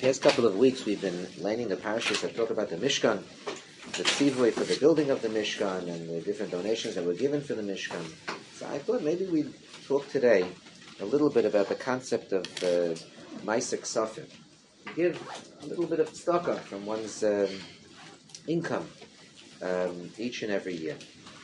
Past couple of weeks we've been learning the parashas that talk about the Mishkan, the tzivui for the building of the Mishkan, and the different donations that were given for the Mishkan. So I thought maybe we'd talk today a little bit about the concept of Maaseh Ksafim. Give a little bit of tzedakah from one's income each and every year.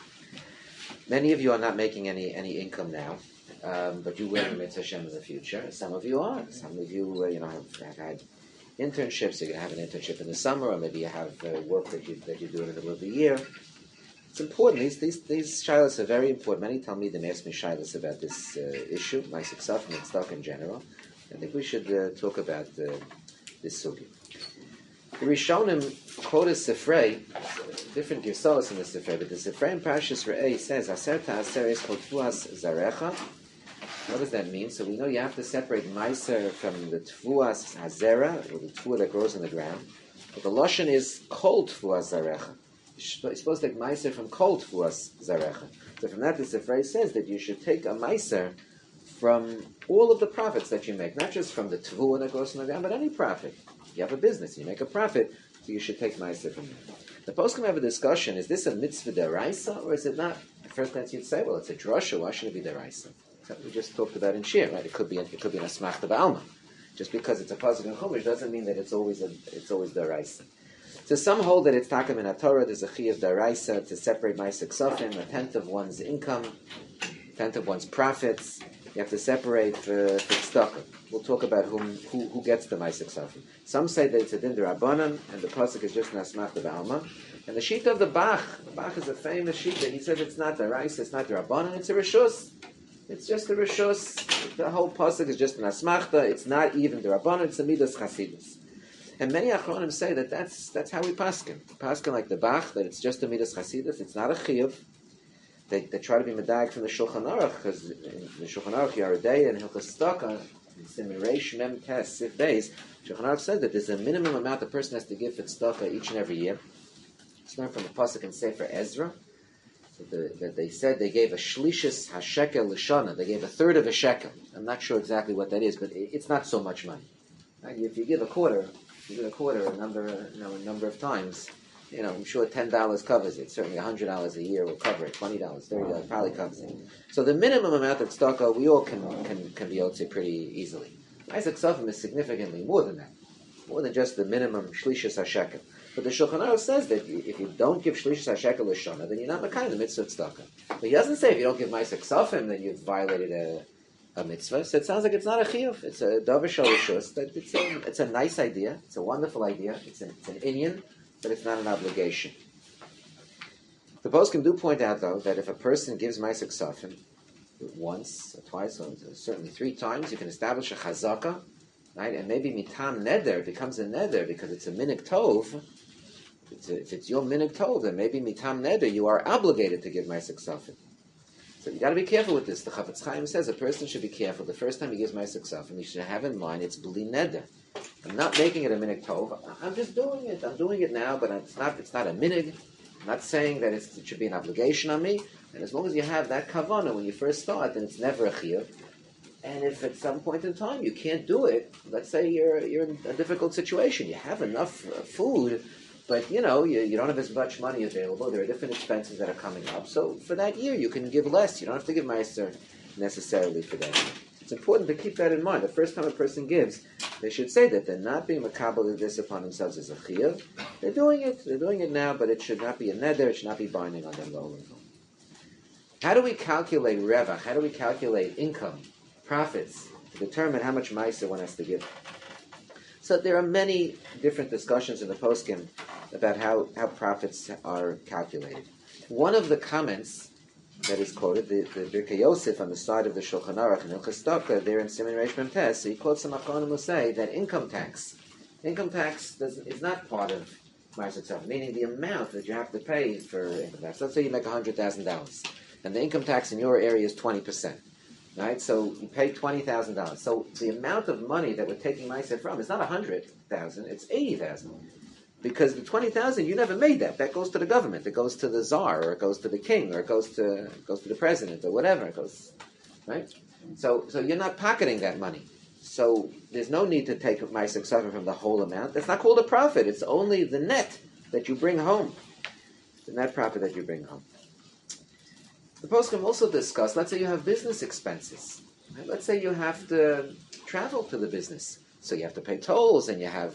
Many of you are not making any income now, but you will in Mitzvah Hashem in the future. Some of you are. Some of you, have had internships. You're going to have an internship in the summer, or maybe you have work that you do in the middle of the year. It's important. These shilas are very important. Many Talmidim ask me shilas about this issue, Maaseh Ksafim and stuff in general. I think we should talk about this sugi. The Rishonim quote a Sifrei, different Girsos in the Sifrei, but the Sifrei in Parashas Re'eh says, Aser ta'aser es kol tfuas zarecha. What does that mean? So we know you have to separate Meiser from the tfuas hazera, or the tfuah that grows in the ground. But the Lashon is kol tfuas zarecha. You're supposed to take Meiser from kol tfuas zarecha. So from that, the Sifrei says that you should take a Meiser from all of the profits that you make, not just from the tfuah that grows in the ground, but any profit. You have a business, you make a profit, so you should take Meiser from there. The poskim have a discussion, is this a mitzvah deraisa, or is it not? At first glance you'd say, well, it's a drasha, why should it be deraisa? Except we just talked about in Shir, right? It could be an asmachta ba'alma. Just because it's a pasuk in Chumash doesn't mean that it's always deraisa. So some hold that it's takem in Torah, there's a chiyuv deraisa to separate Maaseh Ksafim, a tenth of one's income, a tenth of one's profits. You have to separate for tzedakah. We'll talk about who gets the Maaseh Ksafim. Some say that it's a din d'Rabbanan, and the pasuk is just an asmachta ba'alma. And the sheet of the Bach is a famous sheet that he says it's not the Raisa, it's not the Rabbanan, it's a Rishus. It's just a Rishus. The whole pasuk is just an asmachta. It's not even the Rabbanan, it's a Midas Chasidus. And many Achronim say that that's how we paskin. Paskin like the Bach, that it's just a Midas Chasidus, it's not a Chiyuv. They try to be medag from the Shulchan Aruch, because in the Shulchan Aruch, Yaredei and Hilchos Tzedakah, in Reish Mem Tes Sif Beis, Shulchan Aruch says that there's a minimum amount the person has to give for tzedakah each and every year. It's learned from the pasuk in Sefer Ezra that they said they gave a shlishis hashekel l'shana. They gave a third of a shekel. I'm not sure exactly what that is, but it's not so much money. Right? If you give a quarter, a number of times. I'm sure $10 covers it. Certainly $100 a year will cover it. $20, $30 probably covers it. So the minimum amount of tzedakah we all can be yotze pretty easily. Maaseh Ksafim is significantly more than that, more than just the minimum shlishis hashekel. But the Shulchan Aruch says that if you don't give shlishis hashekel l'shana, then you're not mekayim the mitzvah tzedakah. But he doesn't say if you don't give Maaseh Ksafim, then you've violated a mitzvah. So it sounds like it's not a chiyuv. It's a davar shel rishus. That it's a nice idea. It's a wonderful idea. It's an inyan. But it's not an obligation. The poskim do point out, though, that if a person gives Maaseh Ksafim once, or twice, or certainly 3 times, you can establish a chazaka, right? And maybe mitam neder, it becomes a neder because it's a minig tov. If it's your minig tov, then maybe mitam neder, you are obligated to give Maaseh Ksafim. So you got to be careful with this. The Chafetz Chaim says a person should be careful. The first time he gives Maaseh Ksafim, he should have in mind it's bli neder. I'm not making it a minig tov. I'm just doing it. I'm doing it now, but it's not a minig. I'm not saying that it should be an obligation on me. And as long as you have that kavanah when you first start, then it's never a chiyuv. And if at some point in time you can't do it, let's say you're in a difficult situation. You have enough food, but you don't have as much money available. There are different expenses that are coming up. So for that year, you can give less. You don't have to give Meiser necessarily for that year. It's important to keep that in mind. The first time a person gives, they should say that they're not being makabel this upon themselves as a chiyuv. They're doing it now, but it should not be a neder, it should not be binding on them lower. How do we calculate revach? How do we calculate income, profits, to determine how much meiser one has to give? So there are many different discussions in the poskim about how profits are calculated. One of the comments that is quoted, the Birkei Yosef on the side of the Shulchan Aruch and Hilchos Tzedakah, there in Siman Reish Mem Tes, he quotes some Achronim who say that income tax is not part of Maaseh Ksafim, meaning the amount that you have to pay for income tax. Let's say you make $100,000, and the income tax in your area is 20%, right? So you pay $20,000. So the amount of money that we're taking Maaseh from is not $100,000; it's $80,000. Because the 20,000, you never made that. That goes to the government. It goes to the czar, or it goes to the king, or it goes to the president, or whatever. It goes, right? So you're not pocketing that money. So there's no need to take Ma'aser Ksavim from the whole amount. That's not called a profit. It's only the net that you bring home. The net profit that you bring home. The poskim also discuss, let's say you have business expenses. Right? Let's say you have to travel to the business. So you have to pay tolls and you have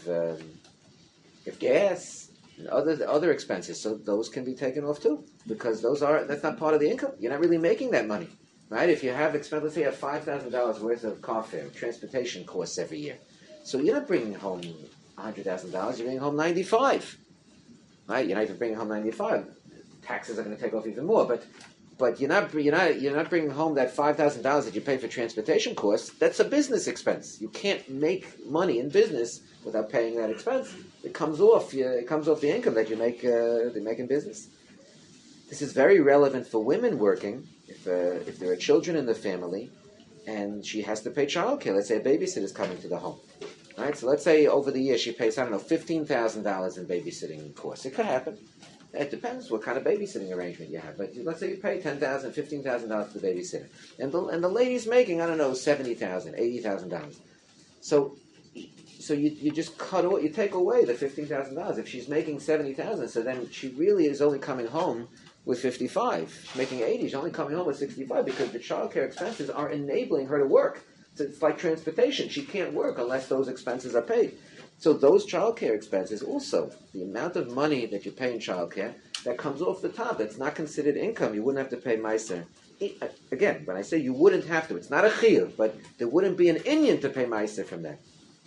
gas and other expenses. So those can be taken off too. Because that's not part of the income. You're not really making that money. Right? If you have expense, let's say you have $5,000 worth of car fare, transportation costs every year. So you're not bringing home $100,000, you're bringing home 95. Right? You're not even bringing home 95. Taxes are going to take off even more, but you're not bringing home that $5,000 that you pay for transportation costs. That's a business expense. You can't make money in business without paying that expense. It comes off the income that you make in business. This is very relevant for women working. If there are children in the family, and she has to pay childcare. Let's say a babysitter is coming to the home. Right? So let's say over the year she pays, $15,000 in babysitting costs. It could happen. It depends what kind of babysitting arrangement you have. But let's say you pay $10,000, $15,000 for the babysitter. And the lady's making, $70,000, $80,000. So you just you take away the $15,000. If she's making $70,000, so then she really is only coming home with 55, making 80. She's only coming home with 65 because the childcare expenses are enabling her to work. So it's like transportation. She can't work unless those expenses are paid. So those childcare expenses also, the amount of money that you pay in childcare, that comes off the top. That's not considered income. You wouldn't have to pay Ma'aser. Again, when I say you wouldn't have to, it's not a chiyuv, but there wouldn't be an inyan to pay Ma'aser from that.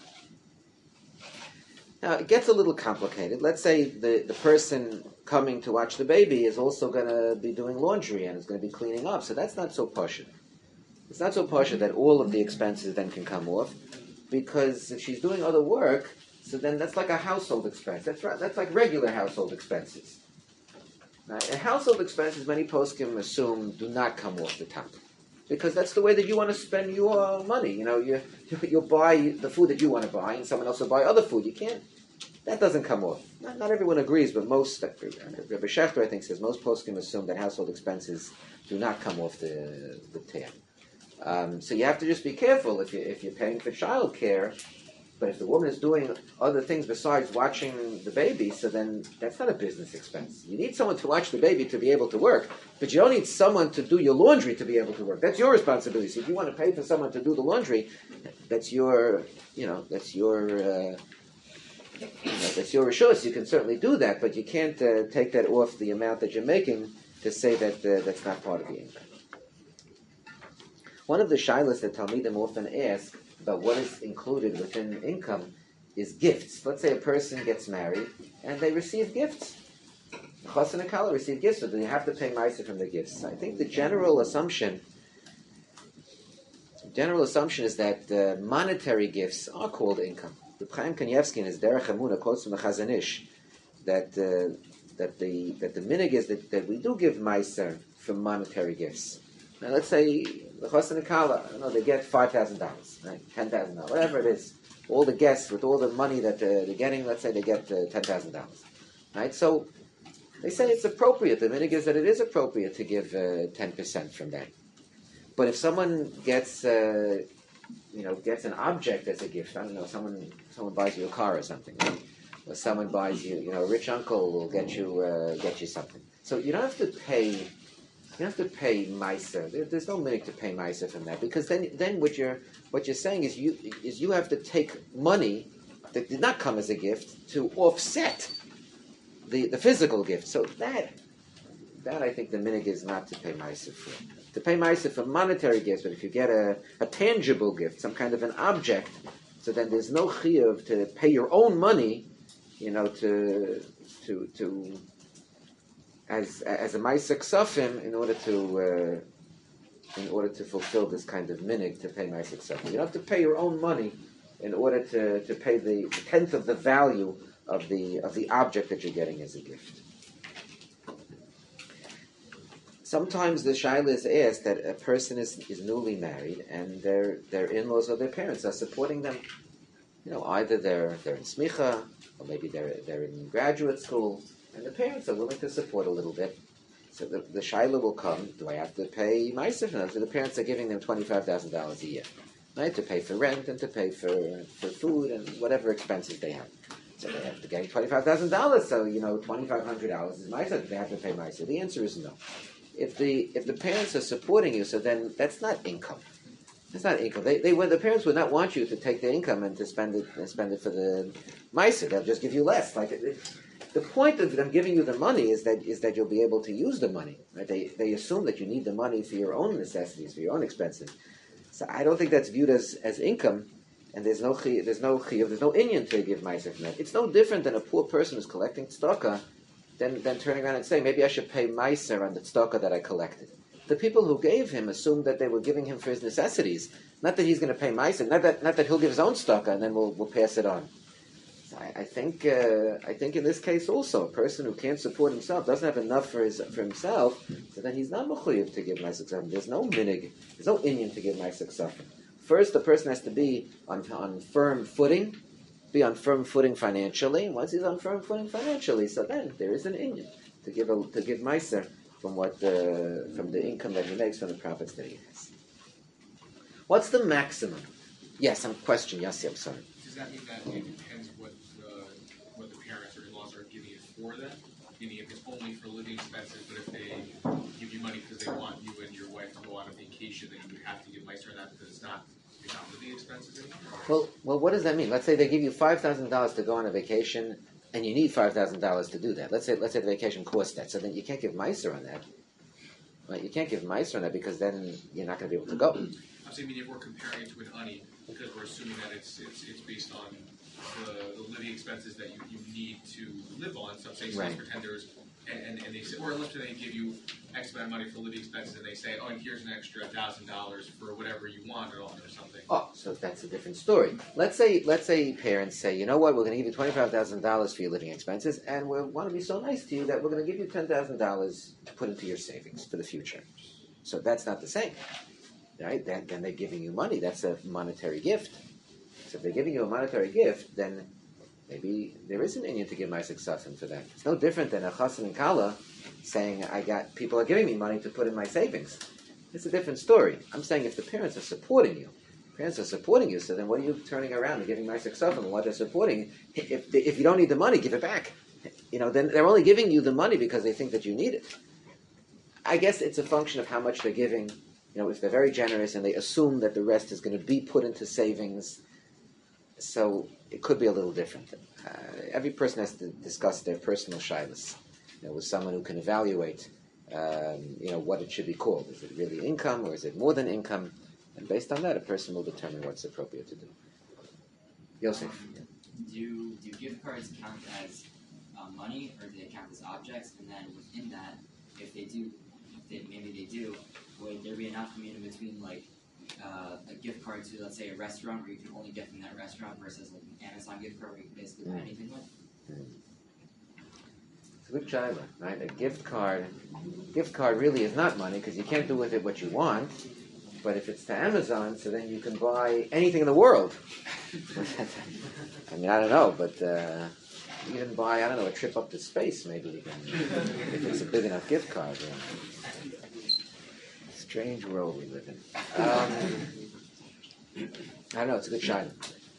Now, it gets a little complicated. Let's say the person coming to watch the baby is also going to be doing laundry and is going to be cleaning up. So that's not so poshut. It's not so poshut that all of the expenses then can come off, because if she's doing other work, so then that's like a household expense. That's right. That's like regular household expenses. Right? And household expenses, many poskim assume, do not come off the top, because that's the way that you want to spend your money. You'll buy the food that you want to buy, and someone else will buy other food. You can't. That doesn't come off. Not everyone agrees, but most, Rabbi Schechter, I think, says most poskim assume that household expenses do not come off the tab. So you have to just be careful if you're paying for childcare. But if the woman is doing other things besides watching the baby, so then that's not a business expense. You need someone to watch the baby to be able to work, but you don't need someone to do your laundry to be able to work. That's your responsibility. So if you want to pay for someone to do the laundry, that's your rishus. You can certainly do that, but you can't take that off the amount that you're making to say that that's not part of the income. One of the shilas that Talmidim often ask about what is included within income is gifts. Let's say a person gets married and they receive gifts. Chas and Kala receive gifts, so do they have to pay Ma'aser from the gifts? I think the general assumption is that monetary gifts are called income. Reb Chaim Kanievsky in his Derech Emunah quotes from the Chazon Ish that the minhag is that we do give Ma'aser from monetary gifts. Now let's say the Chas and Kala, they get $5,000, right? $10,000, whatever it is. All the guests with all the money that they're getting, let's say they get $10,000, right? So they say it's appropriate. The minhag is that it is appropriate to give 10% from that. But if someone gets an object as a gift, I don't know, someone buys you a car or something, right? Or someone buys you, a rich uncle will get you something. So you don't have to pay. You don't have to pay Ma'aser. There's no minhag to pay Ma'aser from that, because then what you're saying is you have to take money that did not come as a gift to offset the physical gift. So that I think the minhag is not to pay Ma'aser for. To pay Ma'aser for monetary gifts, but if you get a tangible gift, some kind of an object, so then there's no chiyuv to pay your own money, as a Ma'aser Ksafim in order to fulfill this kind of minhag to pay Ma'aser Ksafim. You don't have to pay your own money in order to pay the tenth of the value of the object that you're getting as a gift. Sometimes the shaila is asked that a person is newly married and their in-laws or their parents are supporting them. Either they're in smicha, or maybe they're in graduate school, and the parents are willing to support a little bit. So the shaila will come, do I have to pay Ma'aser for them? So the parents are giving them $25,000 a year. right? To pay for rent and to pay for food and whatever expenses they have. So they have to get $25,000. So $2,500 is Meiser. They have to pay Meiser. The answer is no. If the parents are supporting you, so then that's not income. That's not income. The parents would not want you to take the income and to spend it for the Meiser. They'll just give you less. The point of them giving you the money is that you'll be able to use the money. Right? They assume that you need the money for your own necessities, for your own expenses. So I don't think that's viewed as income, and there's no chiyuv, there's no inyan to give meiser from that. It's no different than a poor person who's collecting tzedakah, than turning around and saying, maybe I should pay meiser on the tzedakah that I collected. The people who gave him assumed that they were giving him for his necessities, not that he's going to pay meiser, not that he'll give his own tzedakah and then we'll pass it on. So I think in this case also, a person who can't support himself, doesn't have enough for himself, so then he's not mechuyev to give meiser ksafim. There's no minig, there's no inyan to give meiser ksafim. First, the person has to be on firm footing, financially. Once he's on firm footing financially, so then there is an inyan to give meiser from the income that he makes from the profits that he has. What's the maximum? Yes, some question. Yossi, I'm sorry. Does that mean that it depends what the parents or in-laws are giving it for then? Meaning if it's only for living expenses, but if they give you money because they want you and your wife to go on a vacation, then you would have to give meiser on that because it's not living expenses anymore? Well, what does that mean? Let's say they give you $5,000 to go on a vacation, and you need $5,000 to do that. Let's say the vacation costs that, so then you can't give meiser on that. Right? You can't give meiser on that because then you're not going to be able to go. I'm saying, if we're comparing it to an ani, because we're assuming that it's based on the living expenses that you need to live on. So say right. Pretenders, and they say, or unless they give you X amount of money for living expenses, and they say, oh, and here's an extra $1,000 for whatever you want or something. Oh, so that's a different story. Let's say parents say, you know what, we're going to give you $25,000 for your living expenses, and we want to be so nice to you that we're going to give you $10,000 to put into your savings for the future. So that's not the same. Right? Then they're giving you money. That's a monetary gift. So if they're giving you a monetary gift, then maybe there is an inyan to give meiser ksafim for that. It's no different than a chassan and kala saying, people are giving me money to put in my savings. It's a different story. I'm saying if the parents are supporting you, so then what are you turning around and giving meiser ksafim and what they're supporting? If you don't need the money, give it back. Then they're only giving you the money because they think that you need it. I guess it's a function of how much they're giving. If they're very generous and they assume that the rest is going to be put into savings, so it could be a little different. Every person has to discuss their personal shilas, with someone who can evaluate, what it should be called. Is it really income or is it more than income? And based on that, a person will determine what's appropriate to do. Yosef. Do gift cards count as money or do they count as objects? And then within that, if maybe they do, would there be enough in between, like a gift card to, let's say, a restaurant where you can only get from that restaurant versus like an Amazon gift card where you can basically buy anything with? It's a good child, right? A gift card really is not money because you can't do with it what you want. But if it's to Amazon, so then you can buy anything in the world. I don't know, but even buy, a trip up to space, maybe you can, if it's a big enough gift card. Strange world we live in. I don't know, it's a good shine.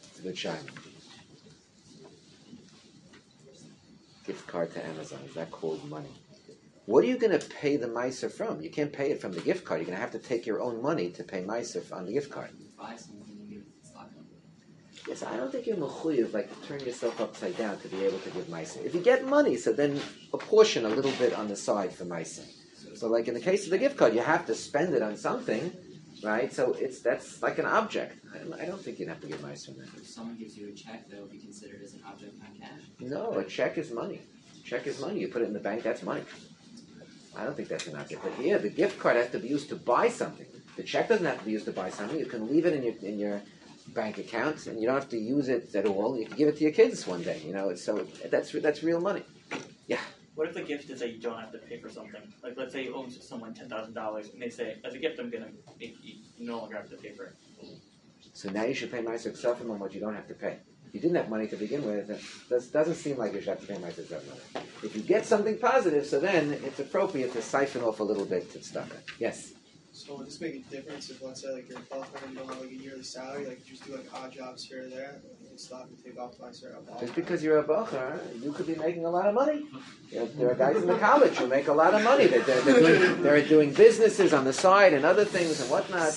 Gift card to Amazon, is that called money? What are you going to pay the meiser from? You can't pay it from the gift card. You're going to have to take your own money to pay meiser on the gift card. Buy something and give stock. Yes, I don't think you're mechuyev, to turn yourself upside down to be able to give meiser. If you get money, so then apportion a little bit on the side for meiser. So in the case of the gift card, you have to spend it on something, right? So that's like an object. I don't think you'd have to give meiser on that. If someone gives you a check, that would be considered as an object, not cash? No, a check is money. You put it in the bank, that's money. I don't think that's an object. But here, the gift card has to be used to buy something. The check doesn't have to be used to buy something. You can leave it in your bank account, and you don't have to use it at all. You can give it to your kids one day. So that's real money. Yeah. What if the gift is that you don't have to pay for something? Like, let's say you owe someone $10,000, and they say, as a gift, I'm going to make you no longer have to pay for it. So now you should pay meiser ksafim on what you don't have to pay. If you didn't have money to begin with, it doesn't seem like you should have to pay meiser ksafim. If you get something positive, so then it's appropriate to siphon off a little bit to tzedakah. Yes? So would this make a difference if, let's say, like you're a buffer and you don't have like a yearly salary, like you just do like odd jobs here or there, you can stop and take off by certain amount? Just because you're a bocher, you could be making a lot of money. There are guys in the college who make a lot of money. They're doing businesses on the side and other things and whatnot.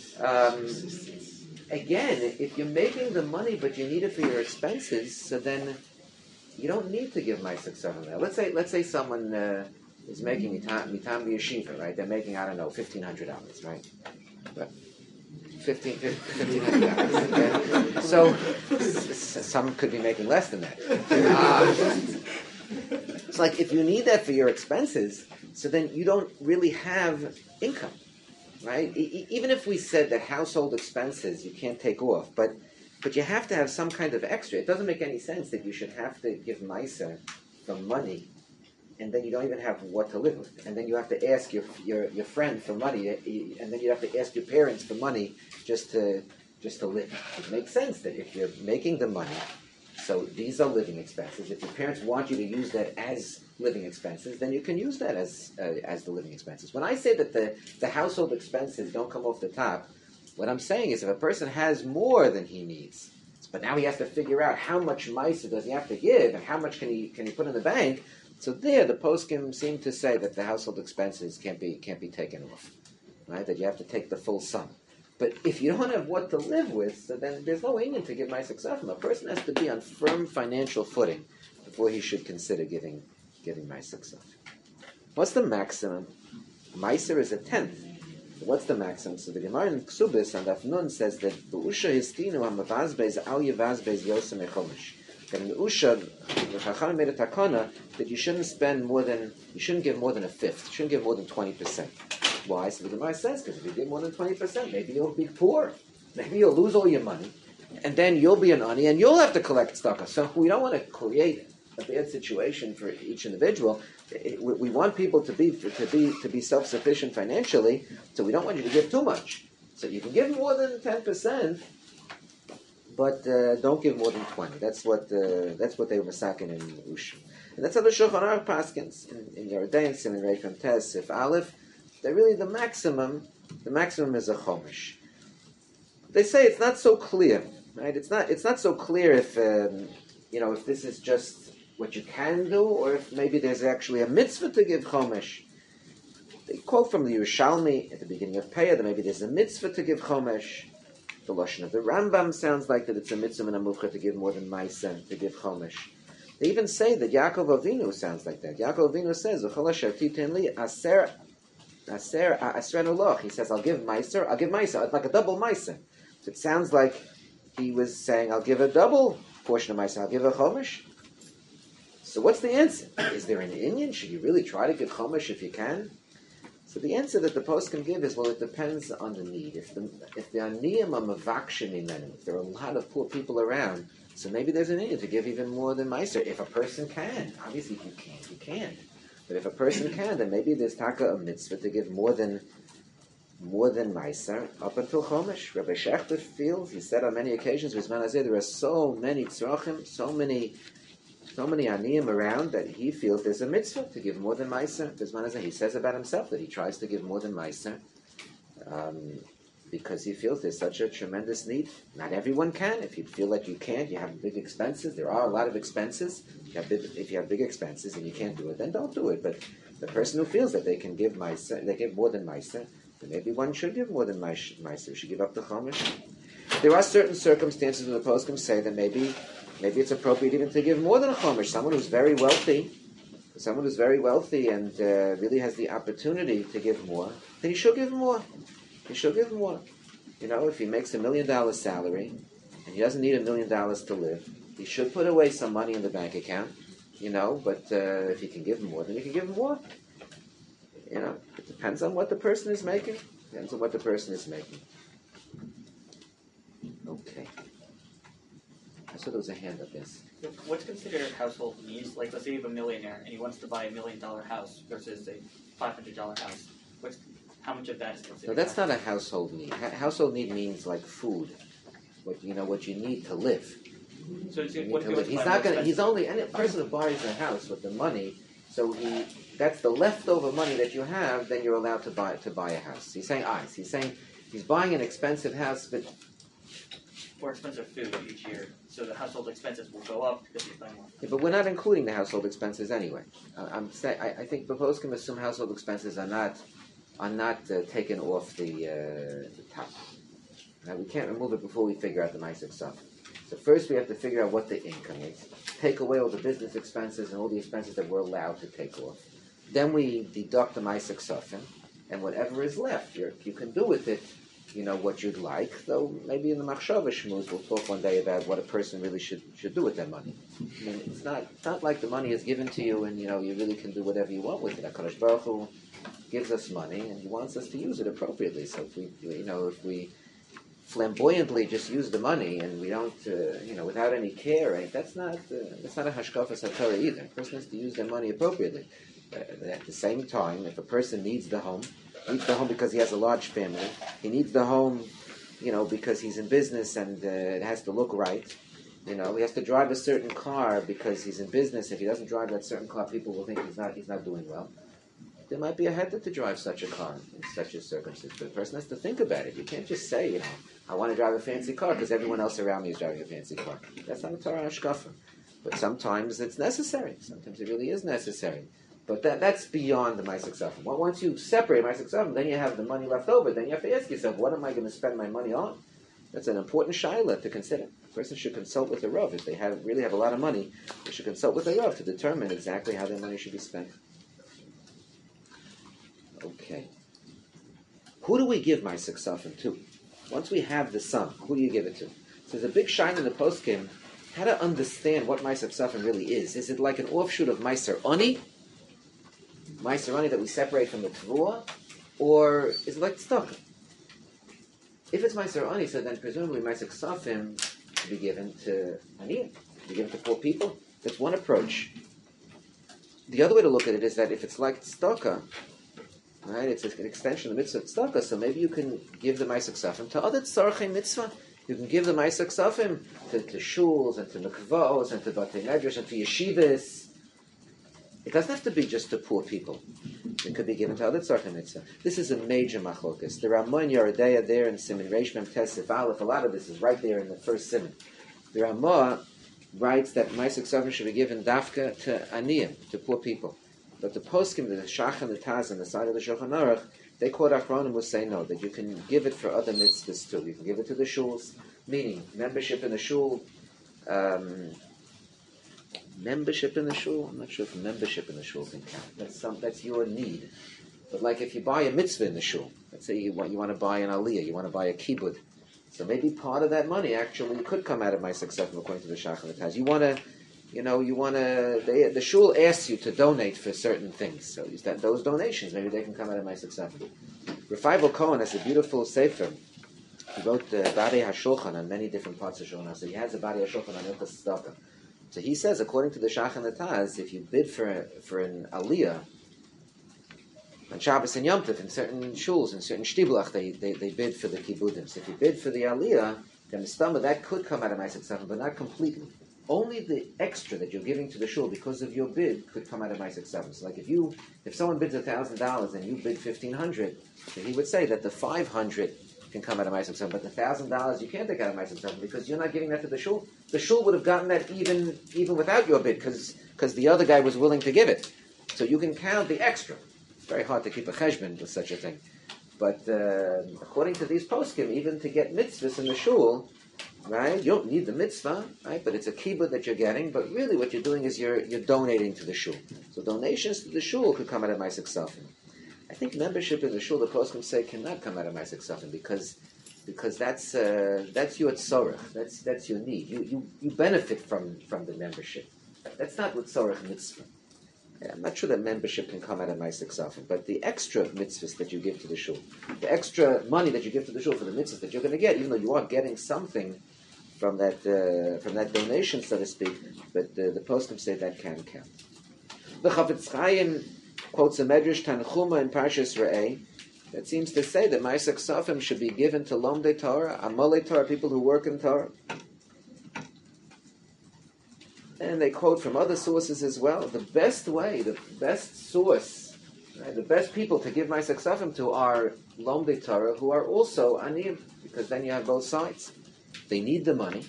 Again, if you're making the money but you need it for your expenses, so then you don't need to give my successor. Let's say someone is making mitam yeshiva, right? They're making, I don't know, $1,500, right? But $1,500. Okay? So some could be making less than that. It's like if you need that for your expenses, so then you don't really have income, right? Even if we said that household expenses you can't take off, but you have to have some kind of extra. It doesn't make any sense that you should have to give Meiser the money and then you don't even have what to live with. And then you have to ask your friend for money, and then you have to ask your parents for money just to live. It makes sense that if you're making the money, so these are living expenses. If your parents want you to use that as living expenses, then you can use that as the living expenses. When I say that the household expenses don't come off the top, what I'm saying is if a person has more than he needs, but now he has to figure out how much meiser does he have to give and how much can he put in the bank. So there, the poskim seem to say that the household expenses can't be taken off, right? That you have to take the full sum. But if you don't have what to live with, so then there's no inyan to give meiser ksafim. A person has to be on firm financial footing before he should consider giving meiser ksafim. What's the maximum? Meiser is a tenth. What's the maximum? So the Gemara in Ksubis and Afnun says that Be'usha histinu hamavazbez al yevazbez yosem echomish. That in the Usha, the Chacham made a takana that you shouldn't give more than a fifth. You shouldn't give more than 20%. Why? So the Gemara says, because if you give more than 20%, maybe you'll be poor. Maybe you'll lose all your money. And then you'll be an ani, and you'll have to collect tzedakah. So we don't want to create a bad situation for each individual. We want people to be self-sufficient financially, so we don't want you to give too much. So you can give more than 10%, but don't give more than 20. That's what they were masakin in Usha. And that's how the Shulchan Aruch paskins in Yeridei, Siman Reif and Tes, Sif Aleph. They're really the maximum is a chomish. They say it's not so clear, right? It's not so clear if if this is just what you can do, or if maybe there's actually a mitzvah to give chomish. They quote from the Yerushalmi at the beginning of Peah that maybe there's a mitzvah to give chomish. The Lashon of the Rambam sounds like that it's a mitzvah and a muvcha to give more than ma'aser, to give chomish. They even say that Yaakov Avinu sounds like that. Yaakov Avinu says, "V'chol asher titen li aser asrenu. He says, I'll give ma'aser. It's like a double ma'aser. So it sounds like he was saying, I'll give a double portion of ma'aser. I'll give a chomish. So what's the answer? Is there an inyan? Should you really try to give chomish if you can? So the answer that the post can give is, well, it depends on the need. If the aniyim are mavakshin imenu, if there are a lot of poor people around, so maybe there's an need to give even more than meiser. If a person can, obviously if you can't, you can't. But if a person can, then maybe there's taka a mitzvah to give more than meiser up until chomish. Rabbi Shechter feels, he said on many occasions, there are so many tzrochim, so many aniyim around that he feels there's a mitzvah to give more than meiser. He says about himself that he tries to give more than meiser because he feels there's such a tremendous need. Not everyone can. If you feel like you can't, you have big expenses. There are a lot of expenses. If you have big expenses and you can't do it, then don't do it. But the person who feels that they can give meiser, they give more than meiser, then maybe one should give more than meiser. Should give up the chomish. There are certain circumstances where the poskim say that maybe it's appropriate even to give more than a chomish. Someone who's very wealthy and really has the opportunity to give more, then he should give more. If he makes $1 million salary and he doesn't need $1 million to live, he should put away some money in the bank account. But if he can give more, then he can give more. It depends on what the person is making. Okay. I saw there was a hand up, yes. What's considered household needs? Like, let's say you have a millionaire and he wants to buy $1 million house versus a $500 house. How much of that is considered? No, that's not a household need. Household need means like food. What you need to live. So he's not going to. He's only any person who buys a house with the money. So that's the leftover money that you have, then you're allowed to buy a house. He's saying eyes. He's saying he's buying an expensive house, but More expensive food each year, so the household expenses will go up because he's buying more. yeah, but we're not including the household expenses anyway. I'm saying I think both can assume household expenses are not taken off the top. Now, we can't remove it before we figure out the Maaseh stuff. So first we have to figure out what the income is. Take away all the business expenses and all the expenses that we're allowed to take off. Then we deduct the Maaseh Ksafim, and whatever is left, you can do with it, what you'd like. Though maybe in the Machshava Shmuz we'll talk one day about what a person really should do with that money. I mean, it's not like the money is given to you and you really can do whatever you want with it. HaKadosh Baruch Hu gives us money and He wants us to use it appropriately. So if we flamboyantly just use the money and we don't, without any care, that's not a hashkafas haTorah either. A person has to use their money appropriately. At the same time, if a person needs the home because he has a large family, he needs the home, because he's in business and it has to look right. He has to drive a certain car because he's in business. If he doesn't drive that certain car, people will think he's not doing well. There might be a heter to drive such a car in such a circumstance, but the person has to think about it. You can't just say, I want to drive a fancy car because everyone else around me is driving a fancy car. That's not a Torah hashkafa. But sometimes it's necessary. Sometimes it really is necessary. But that's beyond the Maaseh Ksafim. Once you separate Maaseh Ksafim, then you have the money left over. Then you have to ask yourself, what am I going to spend my money on? That's an important shaila to consider. A person should consult with the Rav. If they really have a lot of money, they should consult with the Rav to determine exactly how their money should be spent. Okay. Who do we give Maaseh Ksafim to? Once we have the sum, who do you give it to? So there's a big shine in the poskim how to understand what Maaseh Ksafim really is. Is it like an offshoot of Meiser Ani? Meiser Ani that we separate from the Tvua? Or is it like tzedakah? If it's Meiser Ani, so then presumably Maaseh Ksafim should be given to Aniyim, should be given to poor people. That's one approach. The other way to look at it is that if it's like tzedakah, right, it's an extension of the mitzvah tzedakah, so maybe you can give the Maaseh Ksafim to other tzarchei mitzvah. You can give the Maaseh Ksafim to shuls and to mikvahos and to batei medrash and to yeshivas. It doesn't have to be just to poor people. It could be given to other tzarchei mitzvah. This is a major machlokas. The Ramon Yeridea there in Siman Reish Mem Tesif Aleph, a lot of this is right there in the first Siman. The Ramah writes that Maaseh Ksafim should be given dafka to aniyim, to poor people. But the poskim, the Shach and the Taz on the side of the Shulchan Aruch, they quote Achronim who say no, that you can give it for other mitzvahs too. You can give it to the shuls, meaning membership in the shul. Membership in the shul? I'm not sure if membership in the shul can count. That's your need. But like if you buy a mitzvah in the shul, let's say you want to buy an aliyah, you want to buy a kibbud. So maybe part of that money actually could come out of my success according to the Shach and the Taz. The shul asks you to donate for certain things. So is that those donations, maybe they can come out of my success. Refival Cohen has a beautiful sefer. He wrote the Bari HaShulchan on many different parts of Shulchan. So he has a Bari HaShulchan on Ilchas Tzedakah. So he says, according to the Shach and the Taz, if you bid for an aliyah, on Shabbos and Yom Tov, in certain shuls, in certain shtibulach, they bid for the kibbudim. So if you bid for the aliyah, then the stomach, that could come out of my success, but not completely. Only the extra that you're giving to the shul because of your bid could come out of my success. Like if someone bids $1,000 and you bid $1,500, then he would say that the $500 can come out of my success, but the $1,000 you can't take out of my success because you're not giving that to the shul. The shul would have gotten that even without your bid because the other guy was willing to give it. So you can count the extra. It's very hard to keep a cheshbon with such a thing. But according to these poskim, even to get mitzvahs in the shul, right? You don't need the mitzvah, right? But it's a kibbud that you're getting. But really, what you're doing is you're donating to the shul. So donations to the shul could come out of my successful. I think membership in the shul, the poskim say, cannot come out of my successful because that's your tzorach. That's your need. You benefit from the membership. That's not what tzorach mitzvah. I'm not sure that membership can come out of my successful, but the extra mitzvahs that you give to the shul, the extra money that you give to the shul for the mitzvahs that you're going to get, even though you are getting something from that donation, so to speak, but the poskim say that can count. The Chafetz Chaim quotes a Medrash Tanchuma in Parshas Re'eh that seems to say that Maaseh Ksafim should be given to Lomdei Torah, Amalei Torah, people who work in Torah. And they quote from other sources as well. The best way, the best source, right, the best people to give Ma'aseh Ksafim to are Lomdei Torah, who are also Aniyim, because then you have both sides. They need the money,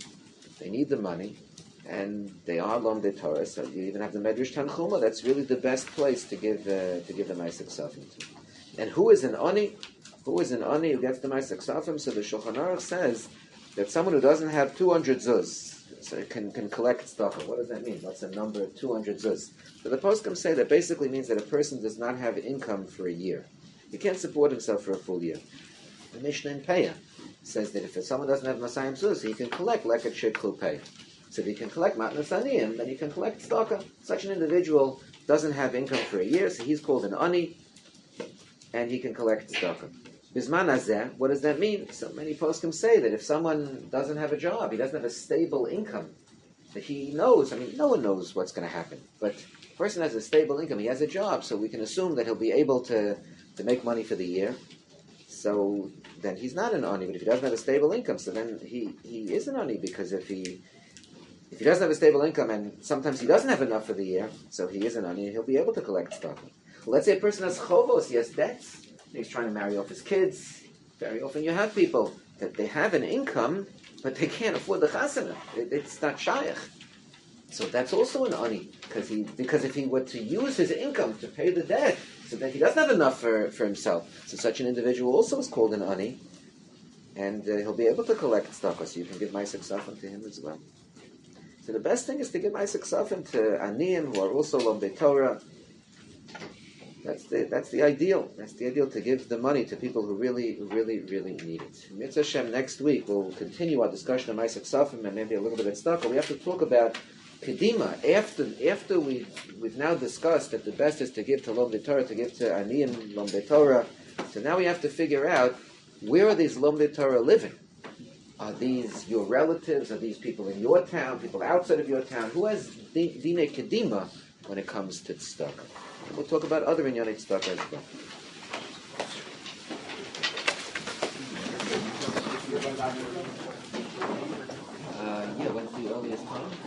and they are Lomdei Torah, so you even have the Medrash Tanchuma. That's really the best place to give the Ma'aseh Ksafim to. And who is an Ani? Who is an Ani who gets the Ma'aseh Ksafim? So the Shulchan Aruch says that someone who doesn't have 200 zuz, so it can collect tzedakah. What does that mean? What's the number of 200 zuz? So the poskim say that basically means that a person does not have income for a year. He can't support himself for a full year. The Mishnah in Peah says that if someone doesn't have Masayim zuz, he can collect leket sheklu pay. So if he can collect matnas aniyim, then he can collect tzedakah. Such an individual doesn't have income for a year, so he's called an ani, and he can collect tzedakah. Bisman hazeh, what does that mean? So many poskim say that if someone doesn't have a job, he doesn't have a stable income, that he knows, no one knows what's going to happen, but the person has a stable income, he has a job, so we can assume that he'll be able to make money for the year. So then he's not an ani, but if he doesn't have a stable income, so then he is an ani, because if he doesn't have a stable income and sometimes he doesn't have enough for the year, so he is an ani and he'll be able to collect tzedakah. Let's say a person has chovos, he has debts, he's trying to marry off his kids. Very often you have people that they have an income, but they can't afford the chasana. It's not shayach. So that's also an ani, because if he were to use his income to pay the debt, so that he doesn't have enough for himself. So such an individual also is called an ani, and he'll be able to collect tzedakah, so you can give Ma'aseh Ksafim to him as well. So the best thing is to give Ma'aseh Ksafim to aniyim who are also Lomdei Torah. That's the ideal. That's the ideal, to give the money to people who really need it. Mitzvah Hashem, next week we'll continue our discussion of Ma'aseh Ksafim and maybe a little bit of tzedakah. We have to talk about Kedima. After we've now discussed that the best is to give to Lomdei Torah, to give to Aniyim Lomdei Torah. So now we have to figure out, where are these Lomdei Torah living? Are these your relatives? Are these people in your town? People outside of your town? Who has Dinei Kedima when it comes to tzedakah? We'll talk about other inyanei tzedakah as well. When's the earliest time?